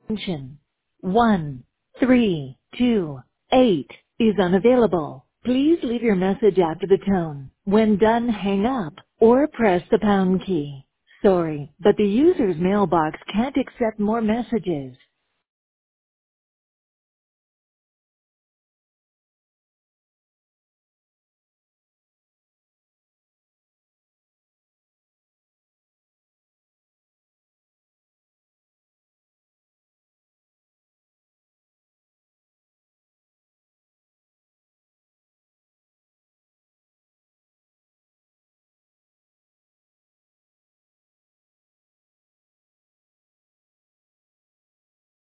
extension 1328 is unavailable. Please leave your message after the tone. When done, hang up or press the pound key. Sorry, but the user's mailbox can't accept more messages.